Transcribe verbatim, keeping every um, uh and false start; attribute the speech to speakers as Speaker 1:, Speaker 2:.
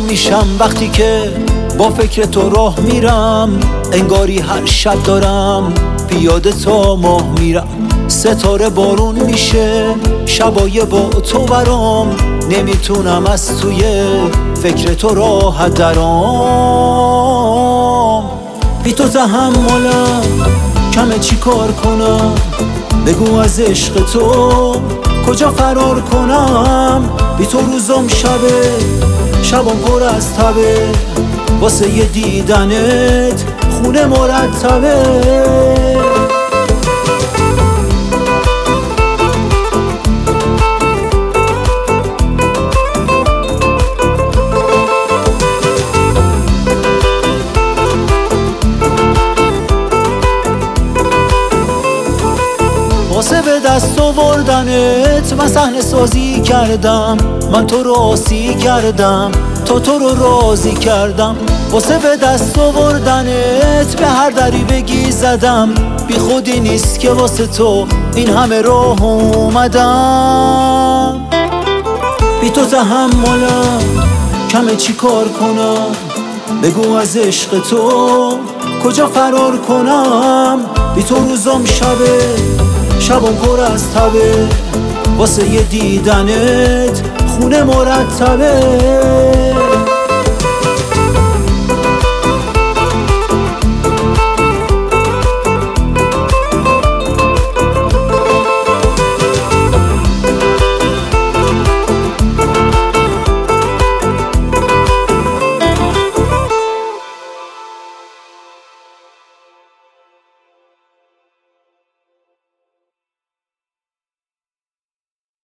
Speaker 1: میشم وقتی که با فکر تو راه میرم. انگاری هر شب دارم پیاده تا ماه میرم. ستاره بارون میشه شبای با تو برام. نمیتونم از توی فکر تو راحت درام. بی تو تحملم کمه چی کار کنم. بگو از عشق تو کجا فرار کنم. بی تو روزم شبه شبم پر از تبه. واسه یه دیدنت خونه مرتبه. واسه به دست آوردنت من صحنه سازی کردم. من تو رو آسی کردم تا تو رو راضی کردم. واسه به دست آوردنت به هر دری بگی زدم. بی خودی نیست که واسه تو این همه راه اومدم. بی تو تحملم کمه چی کار کنم. بگو از عشق تو کجا فرار کنم. بی تو روزم شبه شبم پر از تبه. واسه یه دیدنت خونه مرتبه.